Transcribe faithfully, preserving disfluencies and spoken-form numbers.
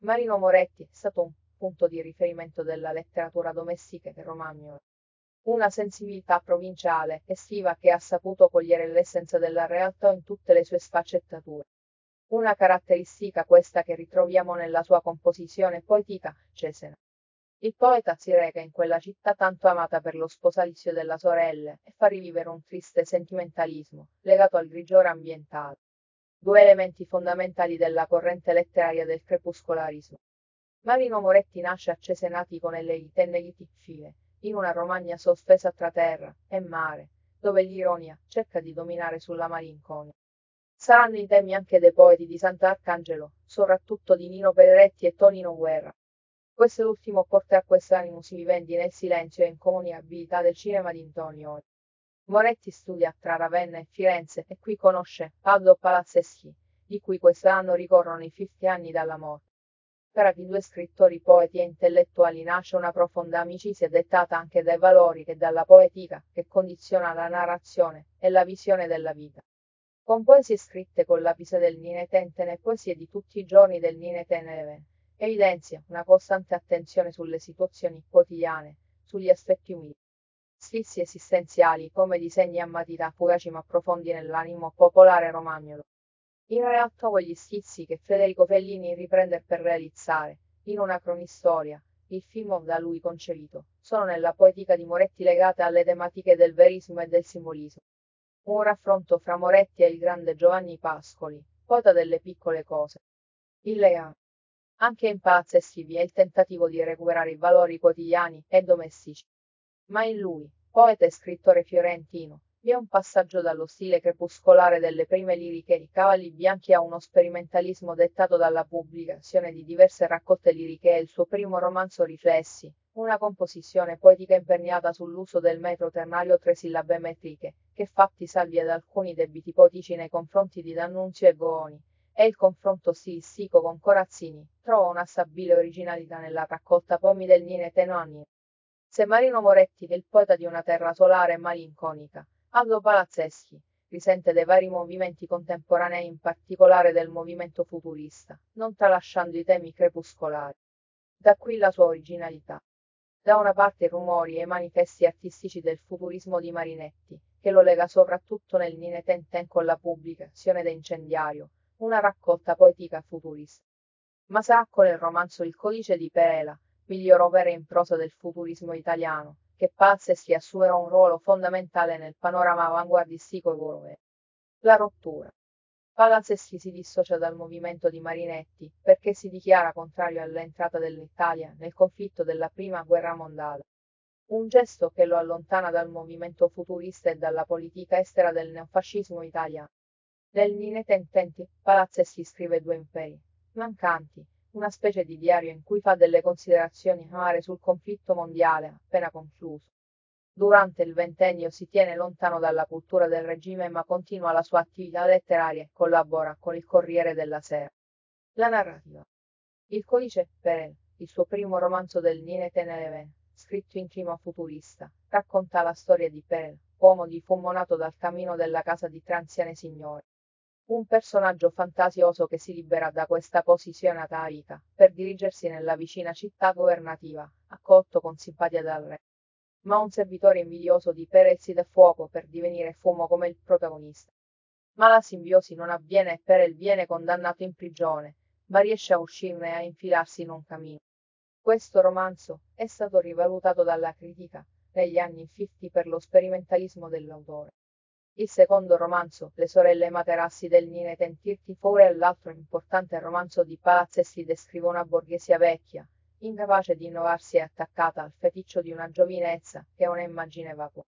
Marino Moretti è stato un punto di riferimento della letteratura domestica romagnola. Una sensibilità provinciale, estiva che ha saputo cogliere l'essenza della realtà in tutte le sue sfaccettature. Una caratteristica questa che ritroviamo nella sua composizione poetica, Cesena. Il poeta si reca in quella città tanto amata per lo sposalizio della sorella e fa rivivere un triste sentimentalismo, legato al grigiore ambientale. Due elementi fondamentali della corrente letteraria del crepuscolarismo. Marino Moretti nasce a Cesenatico nelle Itenne Tifile, in una Romagna sospesa tra terra e mare, dove l'ironia cerca di dominare sulla malinconia. Saranno i temi anche dei poeti di Sant'Arcangelo, soprattutto di Nino Pedretti e Tonino Guerra. Quest'ultimo porta a quest'animus vivendi nel silenzio e incomunicabilità del cinema di Antonioni. Moretti studia tra Ravenna e Firenze e qui conosce Aldo Palazzeschi, di cui quest'anno ricorrono i cinquanta anni dalla morte. Per i due scrittori, poeti e intellettuali nasce una profonda amicizia dettata anche dai valori e dalla poetica che condiziona la narrazione e la visione della vita. Con poesie scritte con l'apise del Ninetentene e poesie di tutti i giorni del Ninetene evidenzia una costante attenzione sulle situazioni quotidiane, sugli aspetti umili. Schizzi esistenziali come disegni a matita fugaci ma profondi nell'animo popolare romagnolo. In realtà quegli schizzi che Federico Fellini riprende per realizzare, in una cronistoria, il film da lui concepito, sono nella poetica di Moretti legate alle tematiche del verismo e del simbolismo. Un raffronto fra Moretti e il grande Giovanni Pascoli, poeta delle piccole cose. Il legame. Anche in Palazzeschi vi è il tentativo di recuperare i valori quotidiani e domestici. Ma in lui, poeta e scrittore fiorentino, vi è un passaggio dallo stile crepuscolare delle prime liriche di Cavalli Bianchi a uno sperimentalismo dettato dalla pubblicazione di diverse raccolte liriche e il suo primo romanzo Riflessi, una composizione poetica imperniata sull'uso del metro ternario tre sillabe metriche, che fatti salvi ad alcuni debiti poetici nei confronti di D'Annunzio e Gooni, e il confronto stilistico con Corazzini, trova una stabile originalità nella raccolta Pomi del Nine Tenoni. Se Marino Moretti è il poeta di una terra solare e malinconica, Aldo Palazzeschi risente dei vari movimenti contemporanei, in particolare del movimento futurista, non tralasciando i temi crepuscolari. Da qui la sua originalità. Da una parte i rumori e i manifesti artistici del futurismo di Marinetti, che lo lega soprattutto nel Ninetenten con la pubblicazione de Incendiario, una raccolta poetica futurista. Ma sarà con il romanzo Il codice di Perela, miglior opera in prosa del futurismo italiano, che Palazzeschi assumerà un ruolo fondamentale nel panorama avanguardistico europeo. La rottura. Palazzeschi si dissocia dal movimento di Marinetti, perché si dichiara contrario all'entrata dell'Italia nel conflitto della Prima Guerra Mondiale. Un gesto che lo allontana dal movimento futurista e dalla politica estera del neofascismo italiano. Nel Ninetententi, Palazzeschi scrive Due imperi mancanti, una specie di diario in cui fa delle considerazioni amare sul conflitto mondiale appena concluso. Durante il ventennio si tiene lontano dalla cultura del regime ma continua la sua attività letteraria e collabora con il Corriere della Sera. La narrativa. Il codice Perel, il suo primo romanzo del Ninetene, scritto in clima futurista, racconta la storia di Perel, uomo difumonato dal camino della casa di tre anziane signore. Un personaggio fantasioso che si libera da questa posizione atarica, per dirigersi nella vicina città governativa, accolto con simpatia dal re. Ma un servitore invidioso di Perel si dà fuoco per divenire fumo come il protagonista. Ma la simbiosi non avviene e Perel viene condannato in prigione, ma riesce a uscirne e a infilarsi in un camino. Questo romanzo è stato rivalutato dalla critica negli anni cinquanta per lo sperimentalismo dell'autore. Il secondo romanzo, Le sorelle Materassi del Ninetenti Four, è l'altro importante romanzo di Palazzeschi, descrive una borghesia vecchia, incapace di innovarsi e attaccata al feticcio di una giovinezza che è una immagine vapore.